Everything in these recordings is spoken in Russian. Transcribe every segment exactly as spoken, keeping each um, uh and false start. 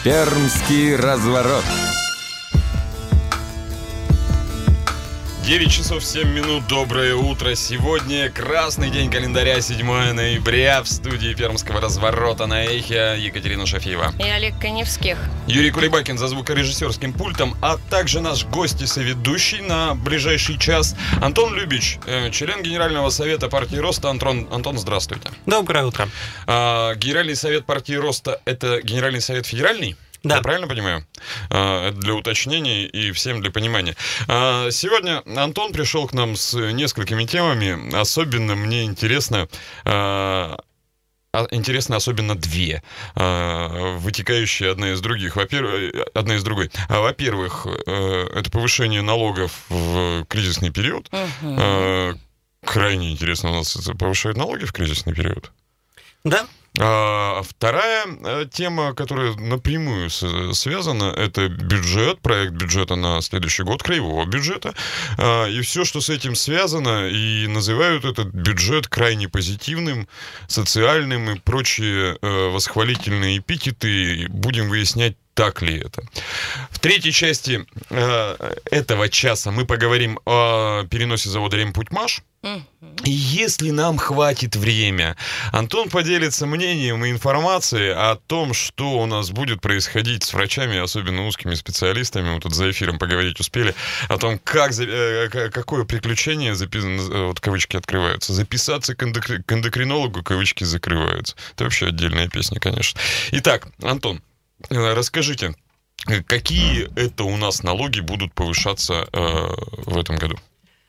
Пермский разворот. девять часов семь минут, доброе утро. Сегодня красный день календаря, седьмое ноября. В студии Пермского разворота на Эхе Екатерина Шафиева и Олег Коневских. Юрий Кулебакин за звукорежиссерским пультом, а также наш гость и соведущий на ближайший час Антон Любич, член Генерального совета партии Роста. Антон, Антон, здравствуйте. Доброе утро. А, Генеральный совет партии Роста — это Генеральный совет федеральный? Да. Я правильно понимаю? Это для уточнения и всем для понимания. Сегодня Антон пришел к нам с несколькими темами. Особенно мне интересно, интересно особенно две, вытекающие одна из других. Во-первых, одна из другой. Во-первых, это повышение налогов в кризисный период. Угу. Крайне интересно, у нас повышают налоги в кризисный период? Да. А вторая тема, которая напрямую связана, это бюджет, проект бюджета на следующий год, краевого бюджета, и все, что с этим связано, и называют этот бюджет крайне позитивным, социальным и прочие восхвалительные эпитеты. Будем выяснять, так ли это. В третьей части этого часа мы поговорим о переносе завода «Ремпутьмаш». И если нам хватит времени, Антон поделится мнением и информацией о том, что у нас будет происходить с врачами, особенно узкими специалистами. Мы тут за эфиром поговорить успели о том, как, какое приключение, вот кавычки открываются, записаться к эндокринологу, кавычки закрываются. Это вообще отдельная песня, конечно. Итак, Антон, расскажите, какие это у нас налоги будут повышаться э, в этом году?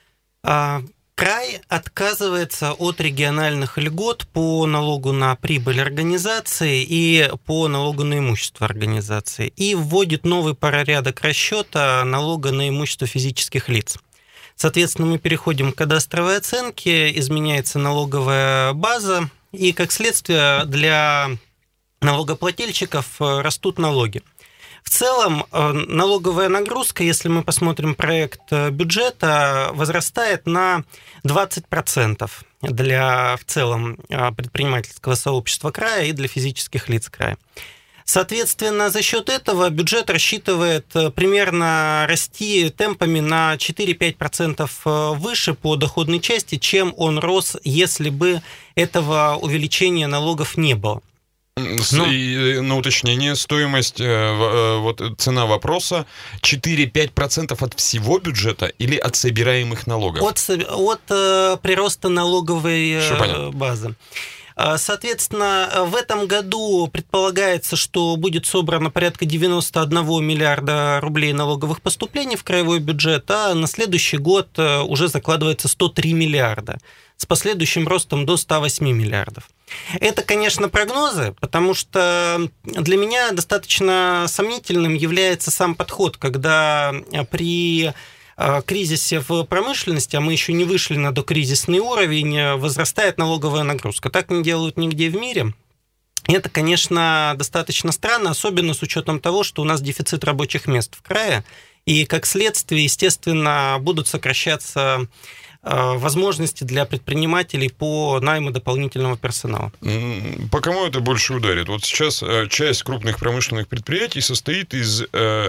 А... Край отказывается от региональных льгот по налогу на прибыль организации и по налогу на имущество организации и вводит новый порядок расчета налога на имущество физических лиц. Соответственно, мы переходим к кадастровой оценке, изменяется налоговая база, и, как следствие, для налогоплательщиков растут налоги. В целом, налоговая нагрузка, если мы посмотрим проект бюджета, возрастает на двадцать процентов для в целом предпринимательского сообщества края и для физических лиц края. Соответственно, за счет этого бюджет рассчитывает примерно расти темпами на четыре-пять процентов выше по доходной части, чем он рос, если бы этого увеличения налогов не было. Ну, и, на уточнение, стоимость, вот цена вопроса четыре-пять процентов от всего бюджета или от собираемых налогов? От, от э, прироста налоговой э, базы. Соответственно, в этом году предполагается, что будет собрано порядка девяносто один миллиарда рублей налоговых поступлений в краевой бюджет, а на следующий год уже закладывается сто три миллиарда, с последующим ростом до ста восьми миллиардов. Это, конечно, прогнозы, потому что для меня достаточно сомнительным является сам подход, когда при кризисе в промышленности, а мы еще не вышли на докризисный уровень, возрастает налоговая нагрузка. Так не делают нигде в мире. Это, конечно, достаточно странно, особенно с учетом того, что у нас дефицит рабочих мест в крае, и, как следствие, естественно, будут сокращаться возможности для предпринимателей по найму дополнительного персонала. По кому это больше ударит? Вот сейчас часть крупных промышленных предприятий состоит из,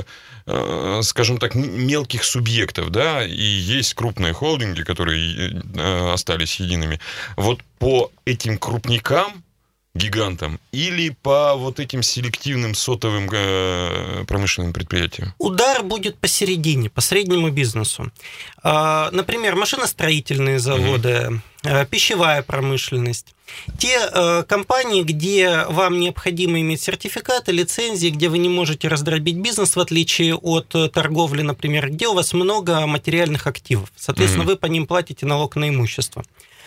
скажем так, мелких субъектов, да, и есть крупные холдинги, которые остались едиными. Вот по этим крупникам, гигантам, или по вот этим селективным сотовым э, промышленным предприятиям? Удар будет посередине, по среднему бизнесу. Э, например, машиностроительные заводы, mm-hmm. э, пищевая промышленность. Те э, компании, где вам необходимо иметь сертификаты, лицензии, где вы не можете раздробить бизнес, в отличие от торговли, например, где у вас много материальных активов. Соответственно, mm-hmm. вы по ним платите налог на имущество.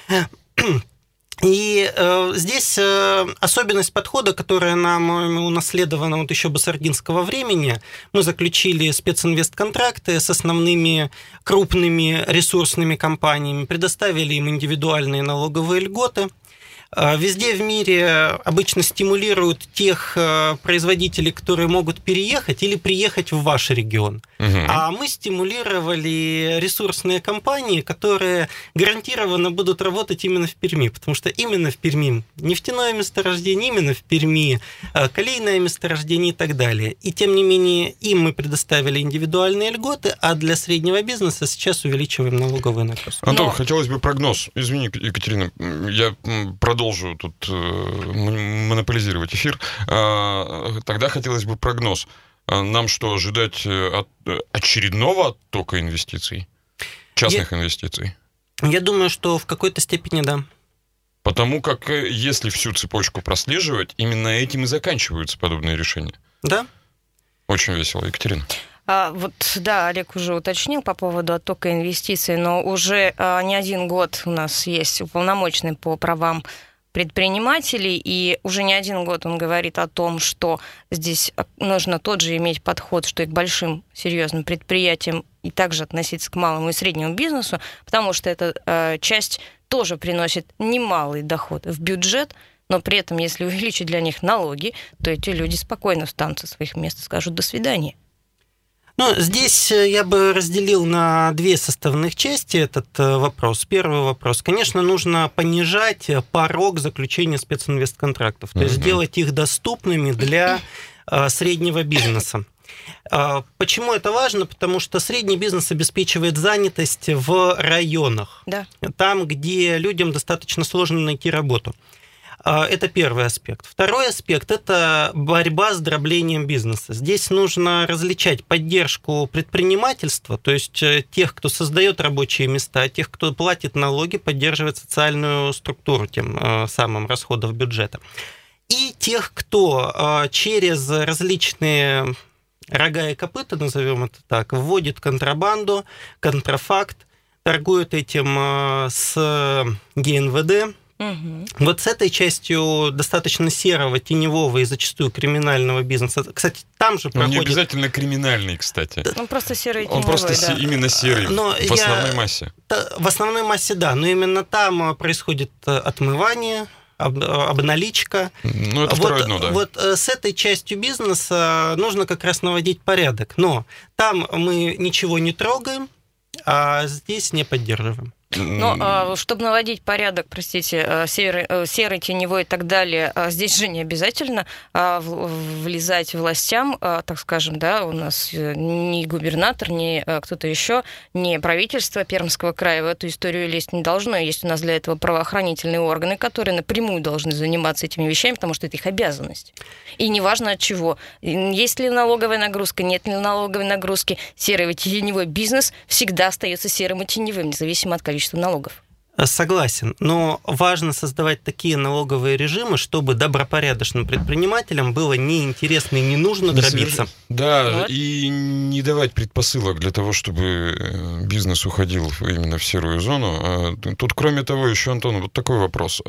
И э, здесь э, особенность подхода, которая нам унаследована вот еще басаргинского времени, мы заключили специнвестконтракты с основными крупными ресурсными компаниями, предоставили им индивидуальные налоговые льготы. Везде в мире обычно стимулируют тех производителей, которые могут переехать или приехать в ваш регион. Угу. А мы стимулировали ресурсные компании, которые гарантированно будут работать именно в Перми, потому что именно в Перми нефтяное месторождение, именно в Перми калийное месторождение и так далее. И тем не менее им мы предоставили индивидуальные льготы, а для среднего бизнеса сейчас увеличиваем налоговый нагрузку. Антон, Но... хотелось бы прогноз. Извини, Екатерина, я продолжу Продолжу тут э, монополизировать эфир. А, тогда хотелось бы прогноз. А нам что, ожидать от, очередного оттока инвестиций? Частных я, инвестиций? Я думаю, что в какой-то степени да. Потому как, если всю цепочку прослеживать, именно этим и заканчиваются подобные решения. Да. Очень весело. Екатерина. А, вот, да, Олег уже уточнил по поводу оттока инвестиций, но уже а, не один год у нас есть уполномоченный по правам предпринимателей, и уже не один год он говорит о том, что здесь нужно тот же иметь подход, что и к большим серьезным предприятиям, и также относиться к малому и среднему бизнесу, потому что эта э, часть тоже приносит немалый доход в бюджет, но при этом, если увеличить для них налоги, то эти люди спокойно встанут со своих мест и скажут «до свидания». Ну, здесь я бы разделил на две составных части этот вопрос. Первый вопрос. Конечно, нужно понижать порог заключения специнвестконтрактов, то mm-hmm. есть делать их доступными для среднего бизнеса. Почему это важно? Потому что средний бизнес обеспечивает занятость в районах, да. там, где людям достаточно сложно найти работу. Это первый аспект. Второй аспект – это борьба с дроблением бизнеса. Здесь нужно различать поддержку предпринимательства, то есть тех, кто создает рабочие места, тех, кто платит налоги, поддерживает социальную структуру тем самым расходов бюджета, и тех, кто через различные рога и копыта, назовем это так, вводит контрабанду, контрафакт, торгует этим с гэ эн вэ дэ. Угу. Вот с этой частью достаточно серого, теневого и зачастую криминального бизнеса. Кстати, там же проходит... Он не обязательно криминальный, кстати. Он просто серый и теневой, Он просто да. именно серый, но в основной массе. В основной массе, да, но именно там происходит отмывание, обналичка. Ну, это вот, второе дно, да. Вот с этой частью бизнеса нужно как раз наводить порядок. Но там мы ничего не трогаем, а здесь не поддерживаем. Но чтобы наводить порядок, простите, серый, серый, теневой и так далее, здесь же не обязательно влезать властям, так скажем, да, у нас ни губернатор, ни кто-то еще, ни правительство Пермского края в эту историю лезть не должно. Есть у нас для этого правоохранительные органы, которые напрямую должны заниматься этими вещами, потому что это их обязанность. И неважно от чего. Есть ли налоговая нагрузка, нет ли налоговой нагрузки, серый и теневой бизнес всегда остается серым и теневым, независимо от количества налогов. Согласен, но важно создавать такие налоговые режимы, чтобы добропорядочным предпринимателям было неинтересно и не нужно дробиться. Да, вот. И не давать предпосылок для того, чтобы бизнес уходил именно в серую зону. Тут, кроме того, еще, Антон, вот такой вопрос.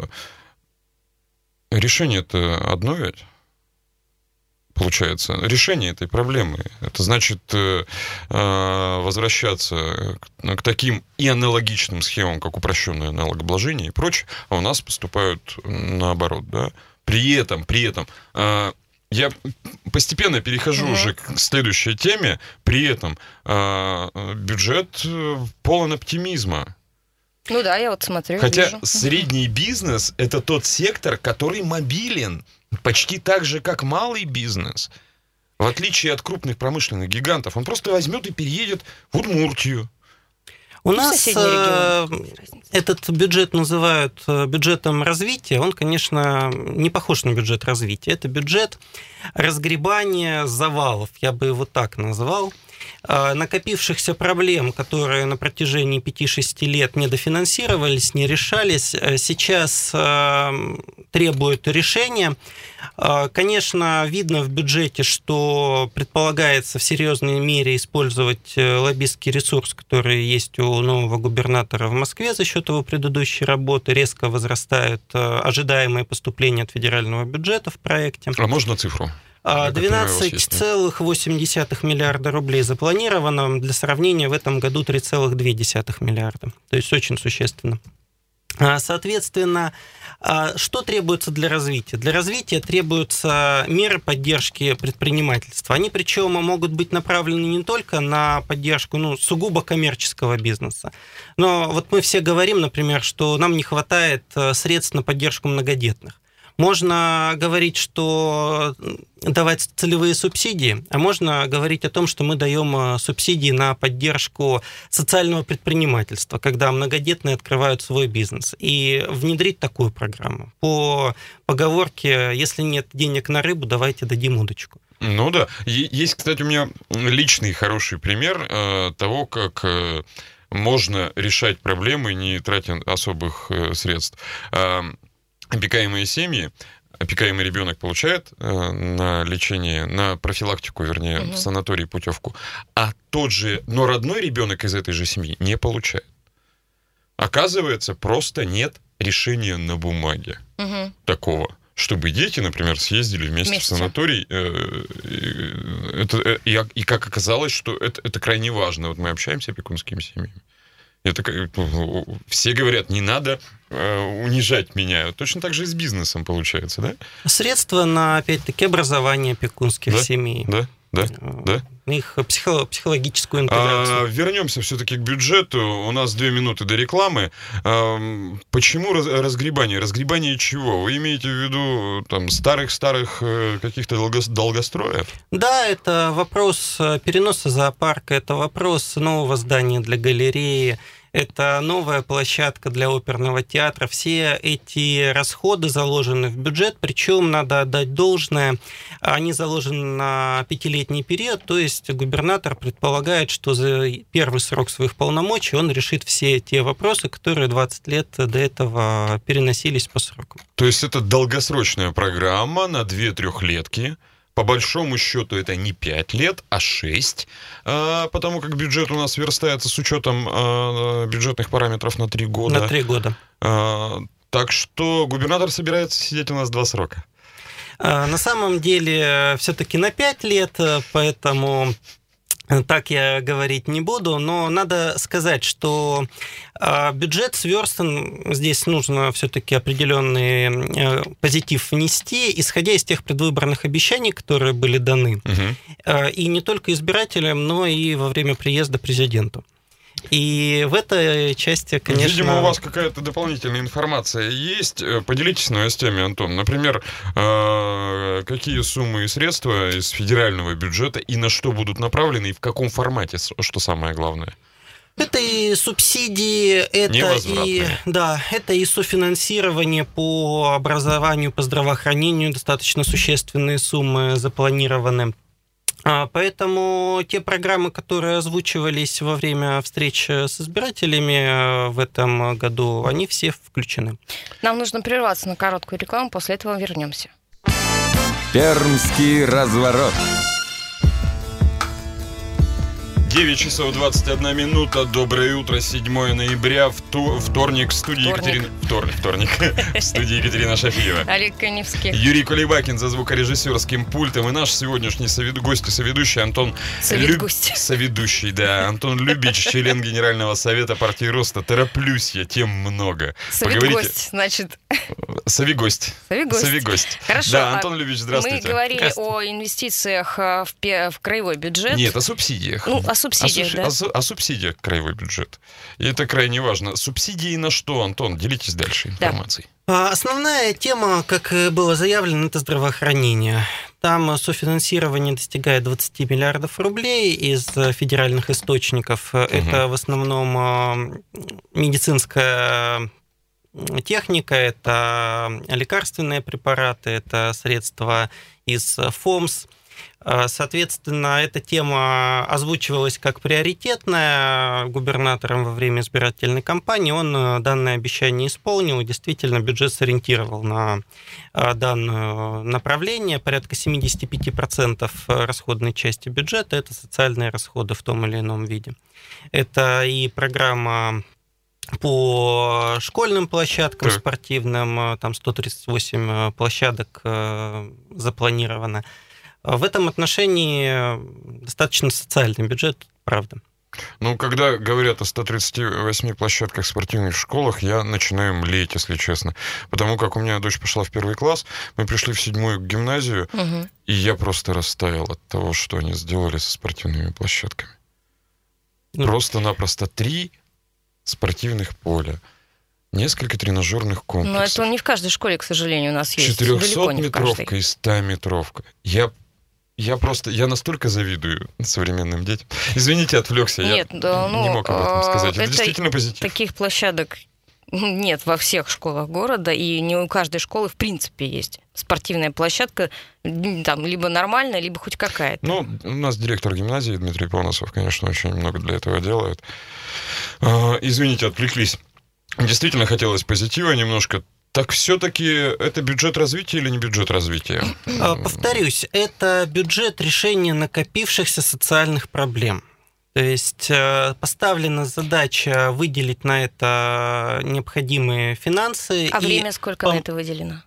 Решение-то одно ведь? Получается, решение этой проблемы. Это значит э, возвращаться к, к таким и аналогичным схемам, как упрощенное налогообложение и прочее, а у нас поступают наоборот, да. При этом, при этом, э, я постепенно перехожу mm-hmm. уже к следующей теме, при этом э, бюджет полон оптимизма. Ну да, я вот смотрю. Хотя вижу. Средний бизнес – это тот сектор, который мобилен. Почти так же, как малый бизнес. В отличие от крупных промышленных гигантов. Он просто возьмет и переедет в Удмуртию. У нас э, этот бюджет называют бюджетом развития. Он, конечно, не похож на бюджет развития. Это бюджет разгребания завалов, я бы его так назвал. Накопившихся проблем, которые на протяжении пяти-шести лет не дофинансировались, не решались, сейчас требуют решения. Конечно, видно в бюджете, что предполагается в серьезной мере использовать лоббистский ресурс, который есть у нового губернатора в Москве за счет его предыдущей работы. Резко возрастают ожидаемые поступления от федерального бюджета в проекте. А можно цифру? двенадцать целых восемь десятых миллиарда рублей запланировано. Для сравнения, в этом году три целых две десятых миллиарда. То есть очень существенно. Соответственно, что требуется для развития? Для развития требуются меры поддержки предпринимательства. Они причем могут быть направлены не только на поддержку ну, сугубо коммерческого бизнеса. Но вот мы все говорим, например, что нам не хватает средств на поддержку многодетных. Можно говорить, что давать целевые субсидии, а можно говорить о том, что мы даем субсидии на поддержку социального предпринимательства, когда многодетные открывают свой бизнес, и внедрить такую программу. По поговорке, если нет денег на рыбу, давайте дадим удочку. Ну да. Есть, кстати, у меня личный хороший пример э, того, как э, можно решать проблемы, не тратя особых э, средств. Э, Опекаемые семьи, опекаемый ребенок получает э, на лечение, на профилактику, вернее, угу. в санатории путевку, а тот же, но родной ребенок из этой же семьи не получает. Оказывается, просто нет решения на бумаге угу. такого, чтобы дети, например, съездили вместе, вместе. в санаторий. Э, э, это, и, и как оказалось, что это, это крайне важно. Вот мы общаемся с опекунскими семьями. Это, все говорят, не надо э, унижать меня. Точно так же и с бизнесом получается, да? Средства на, опять-таки, образование опекунских да? семей. Да, да, да. Их психо- психологическую интеграцию. А, вернемся все-таки к бюджету. У нас две минуты до рекламы. А, почему раз, разгребание? Разгребание чего? Вы имеете в виду там старых-старых каких-то долго- долгостроев? Да, это вопрос переноса зоопарка, это вопрос нового здания для галереи, это новая площадка для оперного театра. Все эти расходы заложены в бюджет, причем надо отдать должное, они заложены на пятилетний период, то есть губернатор предполагает, что за первый срок своих полномочий он решит все те вопросы, которые двадцать лет до этого переносились по срокам. То есть это долгосрочная программа на две трехлетки. По большому счету это не пять лет, а шесть, потому как бюджет у нас верстается с учетом бюджетных параметров на три года. На три года. Так что губернатор собирается сидеть у нас два срока. На самом деле все-таки на пять лет, поэтому так я говорить не буду, но надо сказать, что бюджет сверстан, здесь нужно все-таки определенный позитив внести, исходя из тех предвыборных обещаний, которые были даны, угу. и не только избирателям, но и во время приезда президенту. И в этой части, конечно... Видимо, у вас какая-то дополнительная информация есть. Поделитесь новостями, Антон. Например, какие суммы и средства из федерального бюджета и на что будут направлены, и в каком формате, что самое главное? Это и субсидии, это и, да, это и софинансирование по образованию, по здравоохранению, достаточно существенные суммы запланированы. Поэтому те программы, которые озвучивались во время встреч с избирателями в этом году, они все включены. Нам нужно прерваться на короткую рекламу, после этого вернемся. Пермский разворот. девять часов двадцать одна минута. Доброе утро, седьмое ноября, вторник, в студии Екатерина... Вторник, вторник. В студии Екатерина Шафиева. Олег Коневский. Юрий Кулебакин за звукорежиссерским пультом. И наш сегодняшний совед... гость и соведущий Антон... Соведгость. Люб... Соведущий, да. Антон Любич, член Генерального совета партии Роста. Тороплюсь я, тем много. Соведгость, значит. Совегость. Совегость. Совегость. Хорошо. Да, Антон Любич, здравствуйте. Мы говорили о инвестициях в, в краевой бюджет. Нет, о субсидиях. Ну, о субсидиях, о, да? О, о субсидиях краевой бюджет. И это крайне важно. Субсидии на что, Антон? Делитесь дальше информацией. Да. Основная тема, как было заявлено, это здравоохранение. Там софинансирование достигает двадцать миллиардов рублей из федеральных источников. Угу. Это в основном медицинская техника, это лекарственные препараты, это средства из ФОМС. Соответственно, эта тема озвучивалась как приоритетная губернатором во время избирательной кампании. Он данное обещание исполнил и действительно бюджет сориентировал на данное направление. Порядка семьдесят пять процентов расходной части бюджета – это социальные расходы в том или ином виде. Это и программа по школьным площадкам так. спортивным, там сто тридцать восемь площадок запланировано. В этом отношении достаточно социальный бюджет, правда. Ну, когда говорят о ста тридцати восьми площадках спортивных в школах, я начинаю млеть, если честно. Потому как у меня дочь пошла в первый класс, мы пришли в седьмую гимназию, угу. и я просто растаял от того, что они сделали со спортивными площадками. Ну. Просто-напросто три спортивных поля, несколько тренажерных комплексов. Но это не в каждой школе, к сожалению, у нас есть. четырехсотметровка и стометровка. Я Я просто, я настолько завидую современным детям. Извините, отвлекся, нет, я да, ну, не мог об этом сказать. Это, это действительно позитив. Таких площадок нет во всех школах города, и не у каждой школы в принципе есть спортивная площадка, там, либо нормальная, либо хоть какая-то. Ну, у нас директор гимназии Дмитрий Поносов, конечно, очень много для этого делает. Извините, отвлеклись. Действительно хотелось позитива немножко. Так все-таки это бюджет развития или не бюджет развития? Повторюсь, это бюджет решения накопившихся социальных проблем. То есть поставлена задача выделить на это необходимые финансы. А и время сколько пом... на это выделено?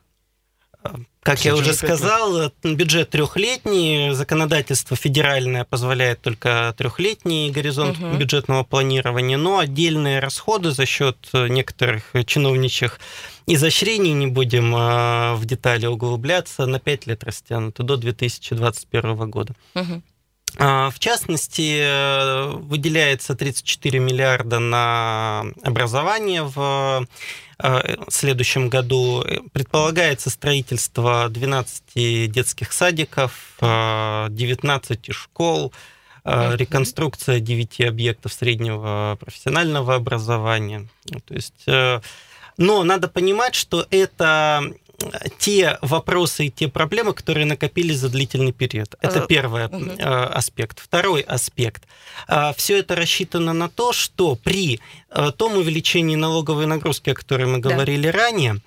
Как я уже сказал, бюджет трехлетний, законодательство федеральное позволяет только трехлетний горизонт угу. бюджетного планирования, но отдельные расходы за счет некоторых чиновничьих изощрений, не будем в детали углубляться, на пять лет растянуты до две тысячи двадцать первого года. Угу. В частности, выделяется тридцать четыре миллиарда на образование в следующем году. Предполагается строительство двенадцати детских садиков, девятнадцати школ, реконструкция девяти объектов среднего профессионального образования. То есть, но надо понимать, что это те вопросы и те проблемы, которые накопились за длительный период. Это первый угу. аспект. Второй аспект. Все это рассчитано на то, что при том увеличении налоговой нагрузки, о которой мы говорили да. ранее,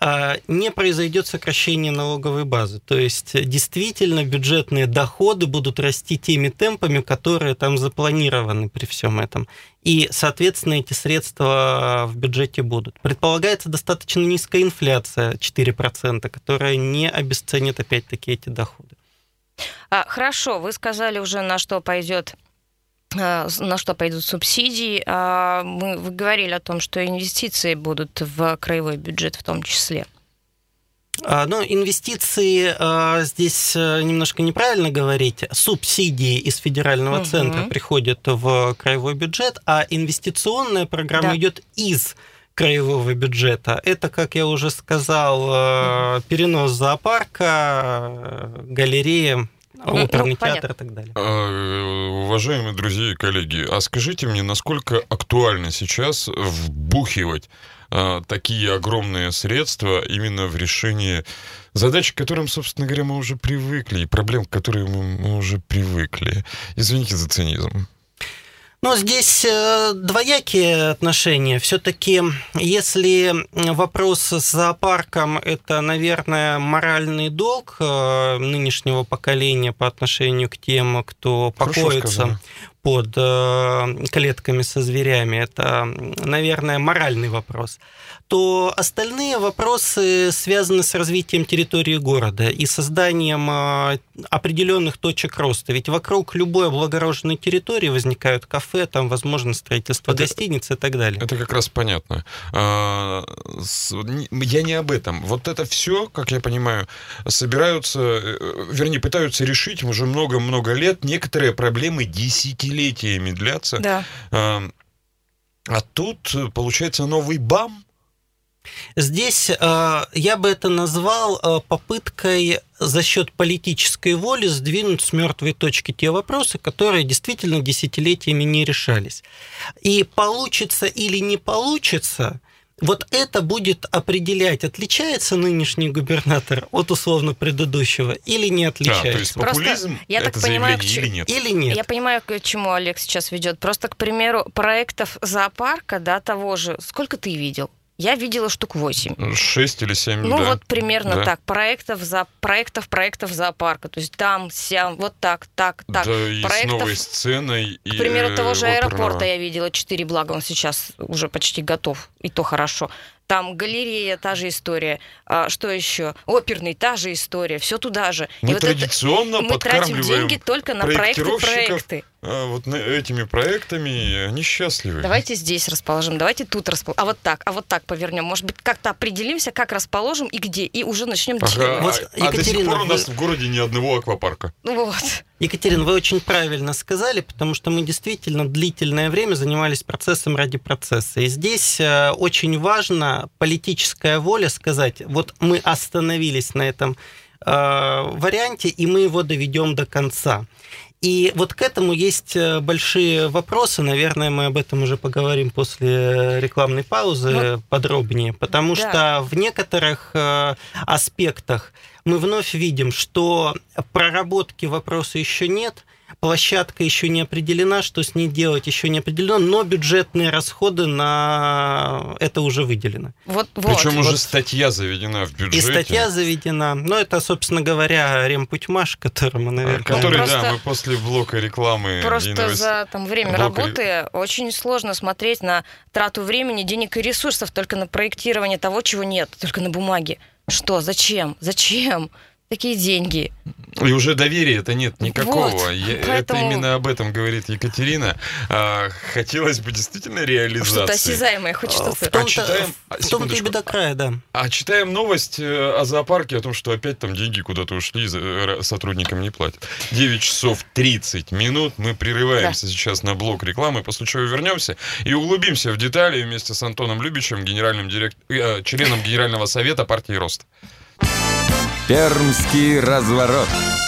не произойдет сокращение налоговой базы. То есть действительно бюджетные доходы будут расти теми темпами, которые там запланированы при всем этом. И, соответственно, эти средства в бюджете будут. Предполагается достаточно низкая инфляция, четыре процента, которая не обесценит, опять-таки, эти доходы. А, хорошо, вы сказали уже, на что пойдет, на что пойдут субсидии. Мы, вы говорили о том, что инвестиции будут в краевой бюджет в том числе. Но инвестиции здесь немножко неправильно говорить. Субсидии из федерального угу. центра приходят в краевой бюджет, а инвестиционная программа да. идет из краевого бюджета. Это, как я уже сказал, угу. перенос зоопарка, галереи, оперный ну, театр и так далее. А, уважаемые друзья и коллеги, а скажите мне, насколько актуально сейчас вбухивать такие огромные средства именно в решении задач, к которым, собственно говоря, мы уже привыкли, и проблем, к которым мы уже привыкли. Извините за цинизм. Но здесь двоякие отношения. Все-таки, если вопрос с зоопарком – это, наверное, моральный долг нынешнего поколения по отношению к тем, кто покоится под клетками со зверями, это, наверное, моральный вопрос, то остальные вопросы связаны с развитием территории города и созданием определенных точек роста. Ведь вокруг любой облагороженной территории возникают кафе, там возможно строительство это, гостиниц и так далее. Это как раз понятно. Я не об этом. Вот это все, как я понимаю, собираются, вернее, пытаются решить уже много-много лет. Некоторые проблемы десятилетиями длятся. Да. А тут, получается, новый бам. Здесь э, я бы это назвал э, попыткой за счет политической воли сдвинуть с мертвой точки те вопросы, которые действительно десятилетиями не решались. И получится или не получится, вот это будет определять, отличается нынешний губернатор от условно предыдущего или не отличается. Да, то есть популизм Просто, я это так понимаю, заявление или нет? Или нет. Я понимаю, к чему Олег сейчас ведет. Просто, к примеру, проектов зоопарка, да, того же, сколько ты видел? Я видела штук восемь. Шесть или семь, Ну, да. вот примерно да. так. Проектов, за... проектов, проектов зоопарка. То есть там, сям, вот так, так, так. Да, и проектов... с новой сценой. К примеру, и того же оперного. аэропорта я видела четыре, благо он сейчас уже почти готов. И то хорошо. там галерея, та же история, а, что еще? Оперный, та же история, все туда же. Мы И вот традиционно это, мы тратим подкармливаем деньги только на проекты, проекты. А вот этими проектами они счастливы. Давайте здесь расположим, давайте тут расположим. А вот так, а вот так повернем. Может быть, как-то определимся, как расположим и где, и уже начнем Ага, делать. Вот, а, а до сих Екатерина, пор у нас вы- в городе ни одного аквапарка. Ну вот. Екатерина, вы очень правильно сказали, потому что мы действительно длительное время занимались процессом ради процесса. И здесь э, очень важна политическая воля сказать, вот мы остановились на этом э, варианте, и мы его доведем до конца. И вот к этому есть большие вопросы. Наверное, мы об этом уже поговорим после рекламной паузы ну, подробнее, потому да. что в некоторых э, аспектах мы вновь видим, что проработки вопроса еще нет, площадка еще не определена, что с ней делать еще не определено, но бюджетные расходы на это уже выделены. Вот, Причем вот. уже статья заведена в бюджете. И статья заведена. Но это, собственно говоря, ремпутьмаш, которому, наверное... Который, просто, да, мы после блока рекламы... Просто за там, время блока... работы очень сложно смотреть на трату времени, денег и ресурсов только на проектирование того, чего нет, только на бумаге. Что? Зачем? Зачем? Такие деньги. И уже доверия-то нет никакого. Вот, Я, поэтому... Это именно об этом говорит Екатерина. А, хотелось бы действительно реализации. Что-то осязаемое, хоть что-то. В том-то, а читаем... в том-то и беда края, да. А читаем новость о зоопарке, о том, что опять там деньги куда-то ушли, сотрудникам не платят. девять часов тридцать минут. Мы прерываемся да. сейчас на блок рекламы, после чего вернемся и углубимся в детали вместе с Антоном Любичем, генеральным директ... членом Генерального совета партии «Рост». Пермский разворот.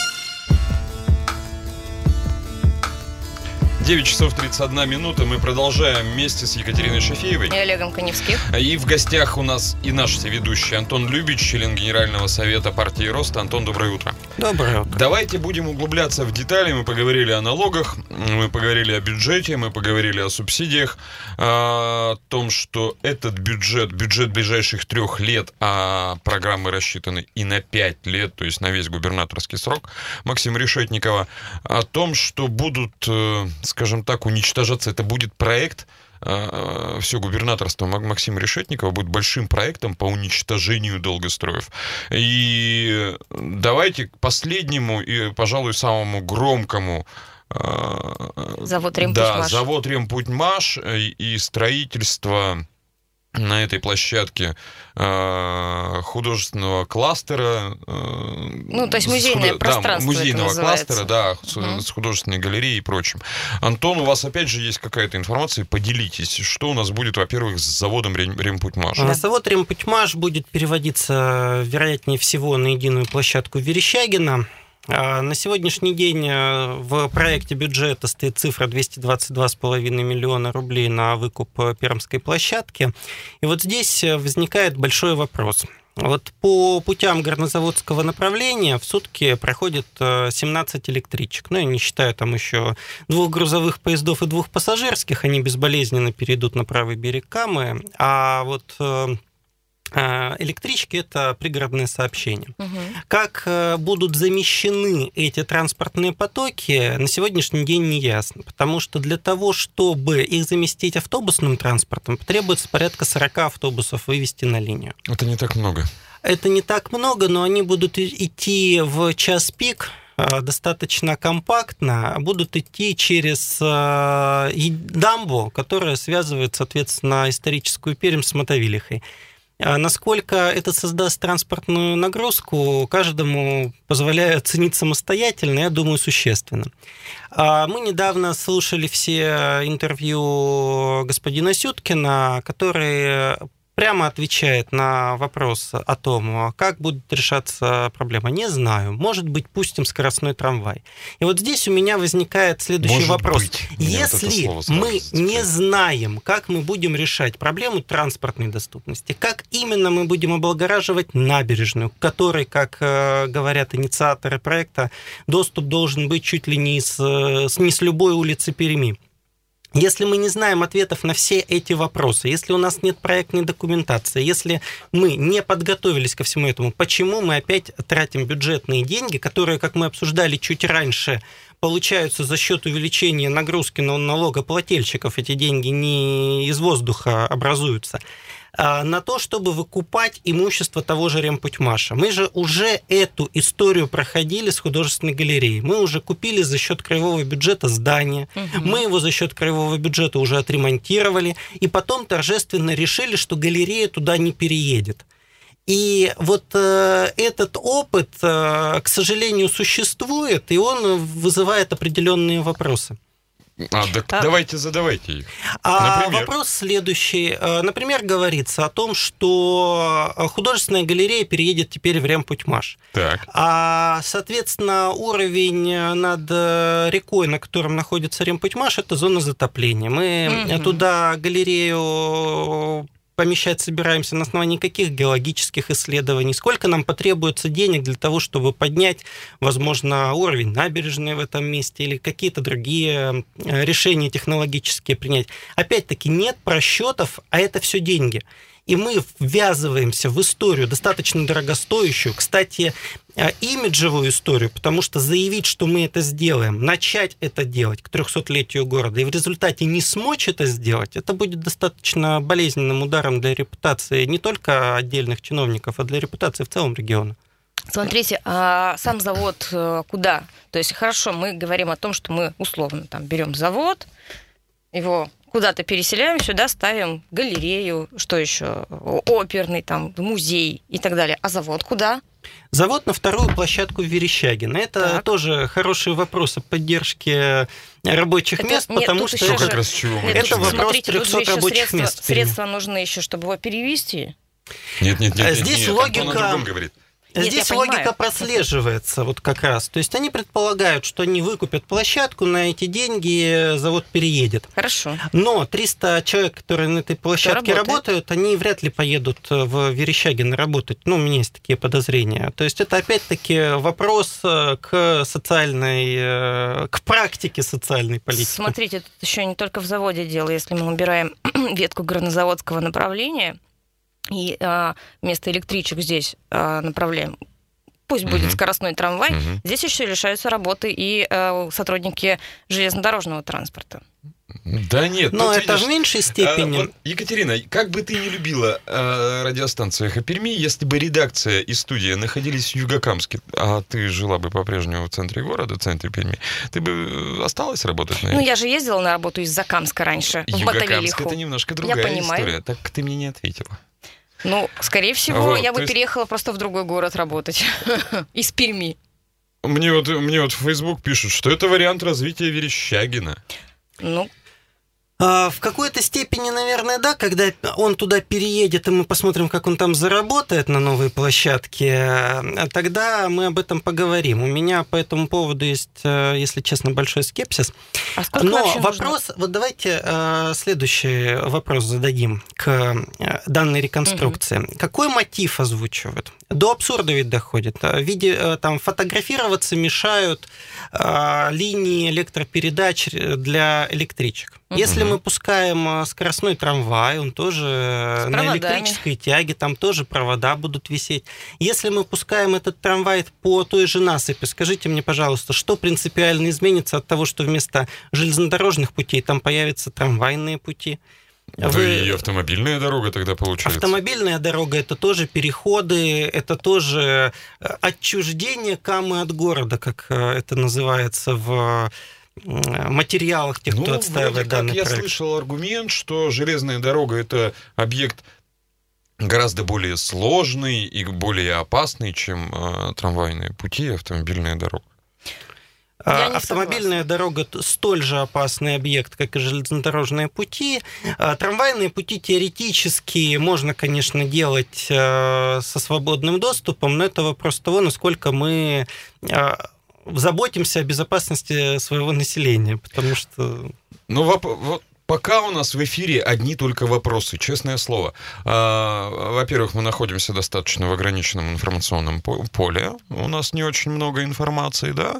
девять часов тридцать одна минута. Мы продолжаем вместе с Екатериной Шафеевой. И Олегом Коневским. И в гостях у нас и наш соведущий Антон Любич, член Генерального совета партии «Рост». Антон, доброе утро. Доброе утро. Давайте будем углубляться в детали. Мы поговорили о налогах, мы поговорили о бюджете, мы поговорили о субсидиях, о том, что этот бюджет, бюджет ближайших трех лет, а программы рассчитаны и на пять лет, то есть на весь губернаторский срок Максима Решетникова, о том, что будут, скажем так, уничтожаться, это будет проект, все губернаторство Максима Решетникова будет большим проектом по уничтожению долгостроев. И давайте к последнему и, пожалуй, самому громкому завод Ремпутьмаш. Да, завод Ремпутьмаш и строительство на этой площадке э, художественного кластера. Э, ну, то есть музейное худо... пространство. Да, музейного это кластера, да, с, угу. с художественной галереей и прочим. Антон, у вас опять же есть какая-то информация, поделитесь, что у нас будет, во-первых, с заводом Ремпутьмаш. Да. Завод Ремпутьмаш будет переводиться, вероятнее всего, на единую площадку Верещагина. На сегодняшний день в проекте бюджета стоит цифра двести двадцать два с половиной миллиона рублей на выкуп пермской площадки. И вот здесь возникает большой вопрос. Вот по путям горнозаводского направления в сутки проходит семнадцать электричек. Ну, я не считаю там еще двух грузовых поездов и двух пассажирских. Они безболезненно перейдут на правый берег Камы. А вот... электрички – это пригородное сообщение. Угу. Как будут замещены эти транспортные потоки, на сегодняшний день не ясно, потому что для того, чтобы их заместить автобусным транспортом, потребуется порядка сорок автобусов вывести на линию. Это не так много. Это не так много, но они будут идти в час пик, достаточно компактно, будут идти через дамбу, которая связывает, соответственно, историческую Пермь с Мотовилихой. Насколько это создаст транспортную нагрузку, каждому позволяю оценить самостоятельно, я думаю, существенно. Мы недавно слушали все интервью господина Сюткина, который прямо отвечает на вопрос о том, как будет решаться проблема. Не знаю. Может быть, пустим скоростной трамвай. И вот здесь у меня возникает следующий Может вопрос. Быть. Если вот мы не знаем, как мы будем решать проблему транспортной доступности, как именно мы будем облагораживать набережную, к которой, как говорят инициаторы проекта, доступ должен быть чуть ли не с, не с любой улицы Перми. Если мы не знаем ответов на все эти вопросы, если у нас нет проектной документации, если мы не подготовились ко всему этому, почему мы опять тратим бюджетные деньги, которые, как мы обсуждали чуть раньше, получаются за счет увеличения нагрузки на налогоплательщиков, эти деньги не из воздуха образуются, на то, чтобы выкупать имущество того же Ремпутьмаша. Мы же уже эту историю проходили с художественной галереей. Мы уже купили за счет краевого бюджета здание, угу. мы его за счет краевого бюджета уже отремонтировали, и потом торжественно решили, что галерея туда не переедет. И вот э, этот опыт, э, к сожалению, существует, и он вызывает определенные вопросы. А, так а, давайте задавайте их. А вопрос следующий. Например, говорится о том, что художественная галерея переедет теперь в Ремпутьмаш. Так. А, соответственно, уровень над рекой, на котором находится Ремпутьмаш, это зона затопления. Мы угу. туда галерею помещать собираемся на основании каких геологических исследований, сколько нам потребуется денег для того, чтобы поднять, возможно, уровень набережной в этом месте или какие-то другие решения технологические принять. Опять-таки, нет просчетов, а это все деньги. И мы ввязываемся в историю достаточно дорогостоящую, кстати, имиджевую историю, потому что заявить, что мы это сделаем, начать это делать к трехсотлетию города, и в результате не смочь это сделать, это будет достаточно болезненным ударом для репутации не только отдельных чиновников, а для репутации в целом региона. Смотрите, а сам завод куда? То есть, хорошо, мы говорим о том, что мы условно там берем завод, его куда-то переселяем, сюда ставим галерею, что еще, оперный, там, музей и так далее. А завод куда? Завод на вторую площадку в Верещагино. Это так. тоже хороший вопрос о поддержке рабочих это, мест, нет, потому что это, как раз чего нет, это вопрос смотрите, трехсот рабочих средства, мест. Средства нужны еще, чтобы его перевести. Нет, нет, нет. Здесь нет, логика... Антон о другом говорит. Нет, Здесь логика понимаю. прослеживается вот как раз. То есть они предполагают, что они выкупят площадку, на эти деньги завод переедет. Хорошо. Но триста человек, которые на этой площадке работают, они вряд ли поедут в Верещагино работать. Ну, у меня есть такие подозрения. То есть это опять-таки вопрос к социальной, к практике социальной политики. Смотрите, тут еще не только в заводе дело. Если мы убираем ветку горнозаводского направления, и а, вместо электричек здесь а, направляем, пусть будет uh-huh. скоростной трамвай, uh-huh. здесь еще лишаются работы и а, сотрудники железнодорожного транспорта. Да нет. Но это видишь, в меньшей степени. А, вот, Екатерина, как бы ты ни любила а, радиостанцию «Эхо Перми», если бы редакция и студия находились в Югокамске, а ты жила бы по-прежнему в центре города, в центре Перми, ты бы осталась работать на этом? Ну, я же ездила на работу из Закамска раньше, в Батавилиху. Югокамск — это немножко другая история. Так ты мне не ответила. Ну, скорее всего, вот, я бы есть... переехала просто в другой город работать. Из Перми. Мне вот, мне вот в Facebook пишут, что это вариант развития Верещагина. Ну... В какой-то степени, наверное, да, когда он туда переедет, и мы посмотрим, как он там заработает на новой площадке, тогда мы об этом поговорим. У меня по этому поводу есть, если честно, большой скепсис. А сколько Но вообще вопрос, нужно? Вот давайте следующий вопрос зададим к данной реконструкции. Угу. Какой мотив озвучивают? До абсурда ведь доходит. В виде, там, фотографироваться мешают линии электропередач для электричек. Угу. Если мы пускаем скоростной трамвай, он тоже на электрической тяге, там тоже провода будут висеть. Если мы пускаем этот трамвай по той же насыпи, скажите мне, пожалуйста, что принципиально изменится от того, что вместо железнодорожных путей там появятся трамвайные пути? Да Вы... и автомобильная дорога тогда получается. Автомобильная дорога — это тоже переходы, это тоже отчуждение камы от города, как это называется в материалах тех, ну, кто отстаивает данный я проект. слышал аргумент, что железная дорога — это объект гораздо более сложный и более опасный, чем э, трамвайные пути и автомобильная дорога. Автомобильная дорога столь же опасный объект, как и железнодорожные пути. Трамвайные пути теоретически можно, конечно, делать со свободным доступом, но это вопрос того, насколько мы заботимся о безопасности своего населения, потому что... Ну, вот пока у нас в эфире одни только вопросы, честное слово. Во-первых, мы находимся достаточно в ограниченном информационном поле. У нас не очень много информации, да.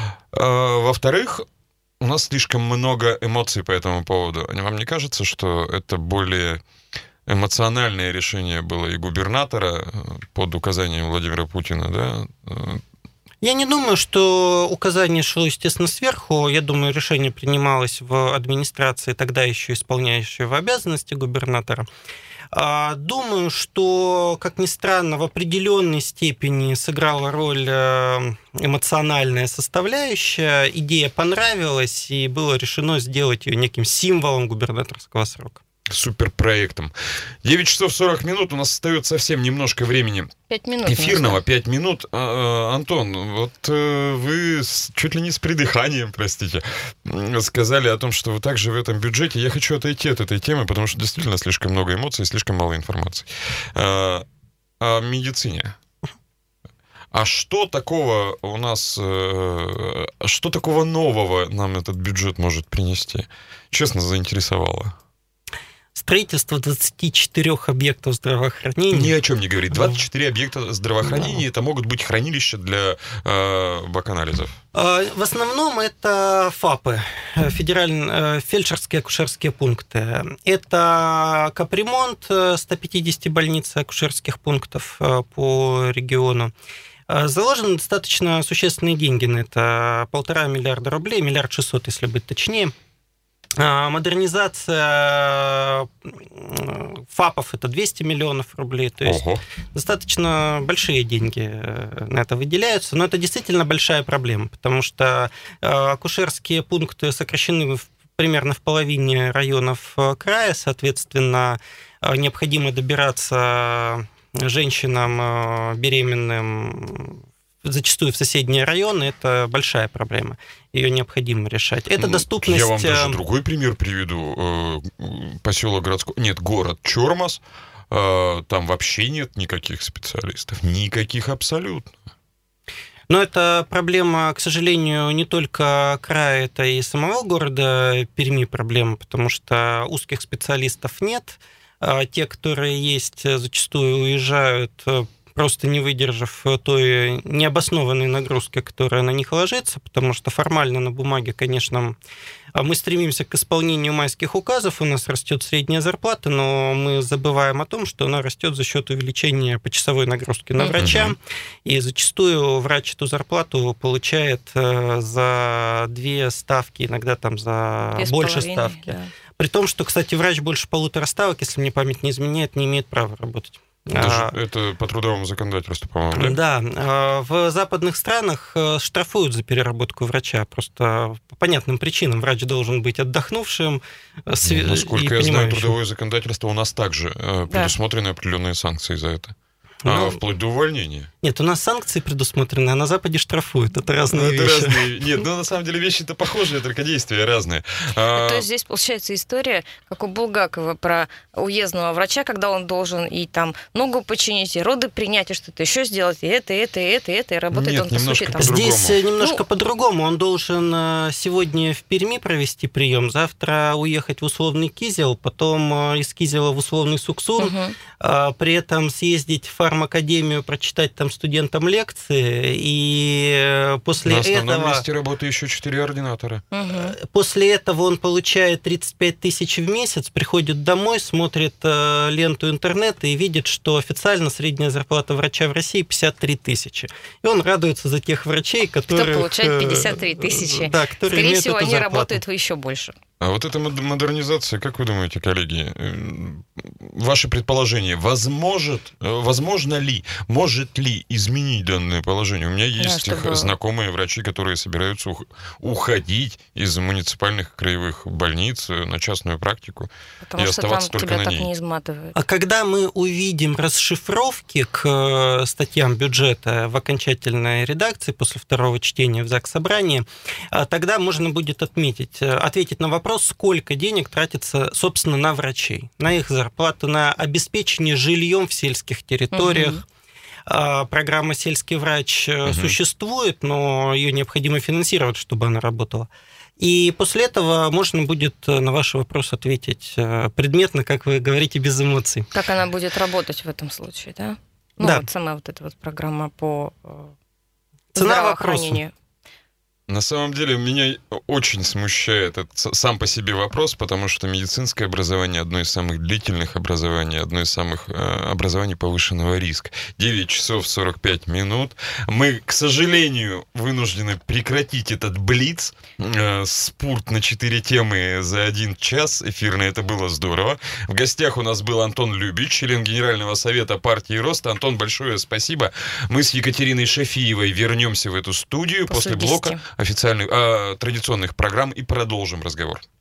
Во-вторых, у нас слишком много эмоций по этому поводу. Вам не кажется, что это более эмоциональное решение было и губернатора под указанием Владимира Путина, да? Я не думаю, что указание шло, естественно, сверху. Я думаю, решение принималось в администрации, тогда еще исполняющего обязанности губернатора. Думаю, что, как ни странно, в определенной степени сыграла роль эмоциональная составляющая. Идея понравилась, и было решено сделать ее неким символом губернаторского срока. Суперпроектом. девять часов сорок минут, у нас остается совсем немножко времени пять минут эфирного, пять минут. А, Антон, вот вы чуть ли не с придыханием, простите, сказали о том, что вы также в этом бюджете. Я хочу отойти от этой темы, потому что действительно слишком много эмоций, слишком мало информации. А, о медицине. А что такого у нас, что такого нового нам этот бюджет может принести? Честно, заинтересовало. Строительство двадцати четырёх объектов здравоохранения. Ни о чем не говорит. двадцать четыре объекта здравоохранения, да. Это могут быть хранилища для э, баканализов. В основном это ФАПы, федеральные фельдшерские акушерские пункты. Это капремонт ста пятидесяти больниц акушерских пунктов по региону. Заложены достаточно существенные деньги на это. Полтора миллиарда рублей, миллиард шестьсот, если быть точнее. Модернизация ФАПов – это двести миллионов рублей, то есть Ого. достаточно большие деньги на это выделяются, но это действительно большая проблема, потому что акушерские пункты сокращены примерно в половине районов края, соответственно, необходимо добираться женщинам беременным зачастую в соседние районы, это большая проблема. Ее необходимо решать. Это доступность... Я вам даже другой пример приведу. Поселок городской... Нет, город Чормас. Там вообще нет никаких специалистов. Никаких абсолютно. Но это проблема, к сожалению, не только края, это и самого города Перми проблема, потому что узких специалистов нет. Те, которые есть, зачастую уезжают, просто не выдержав той необоснованной нагрузки, которая на них ложится, потому что формально на бумаге, конечно, мы стремимся к исполнению майских указов, у нас растет средняя зарплата, но мы забываем о том, что она растет за счет увеличения почасовой нагрузки на врача, uh-huh. и зачастую врач эту зарплату получает за две ставки, иногда там за Без больше ставки. Да. При том, что, кстати, врач больше полутора ставок, если мне память не изменяет, не имеет права работать. Даже а, это по трудовому законодательству, по-моему, да? Да. В западных странах штрафуют за переработку врача. Просто по понятным причинам. Врач должен быть отдохнувшим. Ну, насколько я знаю, трудовое законодательство у нас также да. предусмотрены определенные санкции за это. Ну, а, вплоть до увольнения. Нет, у нас санкции предусмотрены, а на Западе штрафуют. Это разные ну, вещи. Это разные... Нет, ну на самом деле вещи-то похожие, только действия разные. А... То есть здесь получается история, как у Булгакова, про уездного врача, когда он должен и там ногу починить, и роды принять, и что-то еще сделать, и это, и это, и это, и это, и работает Нет, он, по сути, там... Здесь немножко ну... по-другому. Он должен сегодня в Перми провести прием, завтра уехать в условный Кизел, потом из Кизела в условный Суксун, угу. при этом съездить в фармакадемию, прочитать там студентам лекции, и после этого... На основном этого, месте работы еще четыре ординатора. Угу. После этого он получает тридцать пять тысяч в месяц, приходит домой, смотрит э, ленту интернета и видит, что официально средняя зарплата врача в России пятьдесят три тысячи. И он радуется за тех врачей, которые... Кто получает пятьдесят три тысячи. Да, которые Скорее всего, они зарплату. работают еще больше. А вот эта модернизация, как вы думаете, коллеги, ваши предположения, возможет, возможно ли, может ли изменить данное положение? У меня есть да, чтобы... знакомые врачи, которые собираются уходить из муниципальных краевых больниц на частную практику Потому и что оставаться там только тебя на так ней. Не изматывает. А когда мы увидим расшифровки к статьям бюджета в окончательной редакции после второго чтения в Заксобрании, тогда можно будет отметить, ответить на вопрос, сколько денег тратится, собственно, на врачей, на их зарплату, на обеспечение жильем в сельских территориях. Угу. Программа «Сельский врач» угу. существует, но ее необходимо финансировать, чтобы она работала. И после этого можно будет на ваш вопрос ответить предметно, как вы говорите, без эмоций. Как она будет работать в этом случае, да? Ну, да. вот сама вот эта вот программа по здравоохранению. На самом деле, меня очень смущает этот сам по себе вопрос, потому что медицинское образование одно из самых длительных образований, одно из самых э, образований повышенного риска. девять часов сорок пять минут. Мы, к сожалению, вынуждены прекратить этот блиц. Э, спорт на четыре темы за один час эфирный. Это было здорово. В гостях у нас был Антон Любич, член Генерального совета партии Роста. Антон, большое спасибо. Мы с Екатериной Шафиевой вернемся в эту студию после, после блока официальных, а, традиционных программ и продолжим разговор.